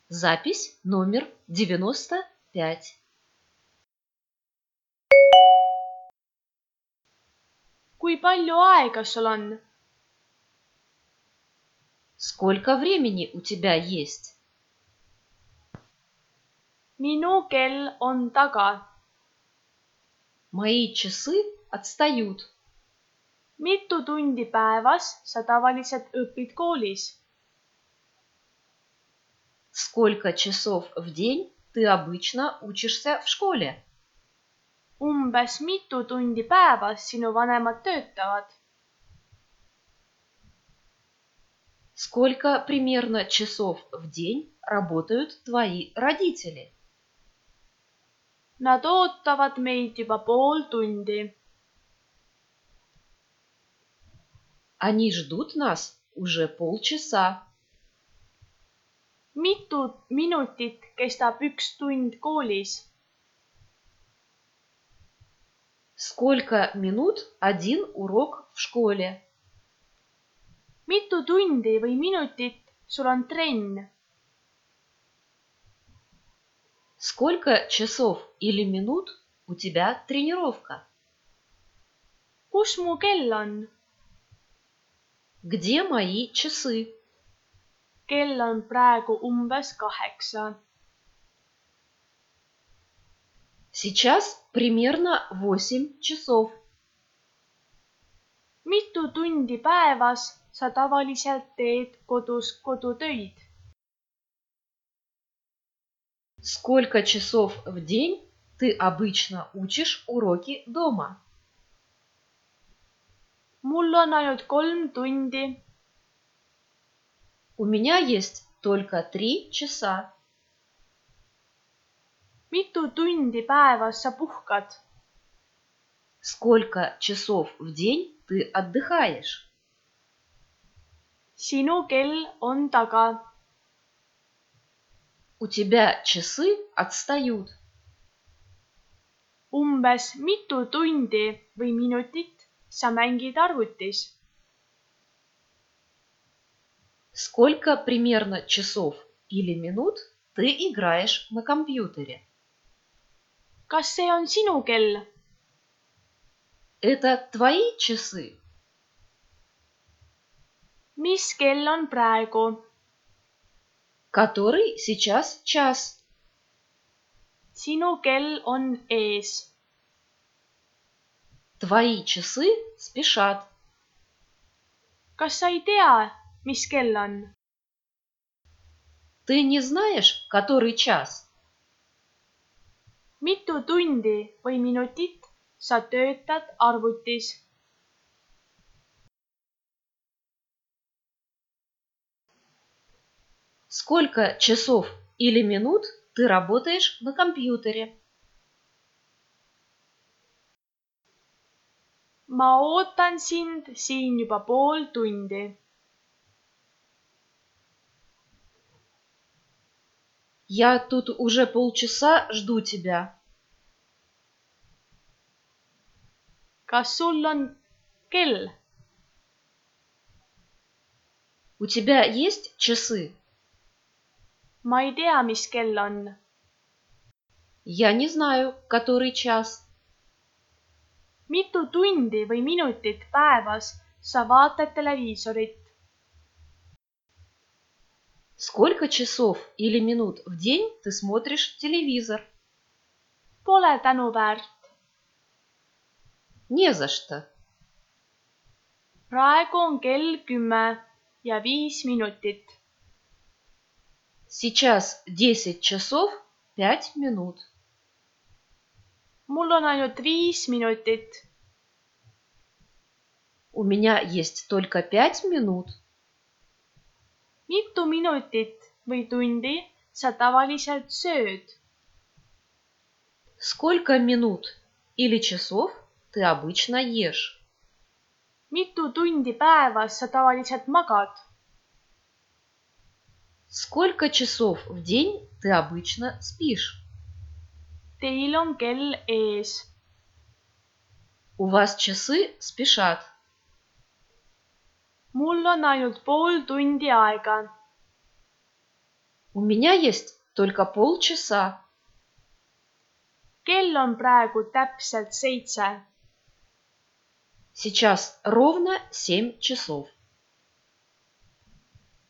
Запись номер 95. Kui palju aega sul on? Сколько времени у тебя есть? Minu kell on taga. Мои часы отстают. Mitu tundi päevas sa tavaliselt õpid koolis? Сколько часов в день ты обычно учишься в школе? Umbes mitu tundi päevas sinu vanemad töötavad? Сколько примерно часов в день работают твои родители? Nad ootavad meid juba pool tundi. Они ждут нас уже полчаса. Mitu minutit kestab üks tund koolis? Сколько минут один урок в школе? Mitu tundi või minutit sul on trenn? Сколько часов или минут у тебя тренировка? Kus mu kell on? Где мои часы? Kell on praegu umbes 8. Сейчас примерно 8 часов. Mitu tundi päevas sa tavaliselt teed kodus kodutöid? Сколько часов в день ты обычно учишь уроки дома? Mul on ainult 3 tundi. У меня есть только 3 часа. Mitu tundi päevas sa puhkad? Сколько часов в день ты отдыхаешь? Sinu kell on taga. У тебя часы отстают. Umbes mitu tundi või minutit sa mängid arvutis? Сколько примерно часов или минут ты играешь на компьютере? Kas see on sinu kell? Это твои часы? Mis kell on praegu? Который сейчас час? Sinu kell on ees. Твои часы спешат. Kas sa ei tea, mis kell on? Ты не знаешь, который час? Mitu tundi või minutit sa töötad arvutis? Сколько часов или минут ты работаешь на компьютере? Ma ootan sind siin juba pool tundi. Я тут уже полчаса жду тебя. Kas sul on kell? У тебя есть часы? Ma ei tea, mis kell on. Я не знаю, который час. Mitu tundi või minutit päevas sa vaatad televiisorit? Сколько часов или минут в день ты смотришь телевизор? Pole tänuväärt. Не за что. Praegu on kell 10:05. Сейчас 10 часов 5 минут. Mul on ainult 5 minutit. У меня есть только 5 минут. Mitu minutit või tundi sa tavaliselt sööd? Сколько минут или часов ты обычно ешь? Mitu tundi päevas sa tavaliselt magad? Сколько часов в день ты обычно спишь? Teil on kell ees. У вас часы спешат. Mul on ainult pool tundi aega. У меня есть только полчаса. kell on praegu täpselt 7. Сейчас ровно 7 часов.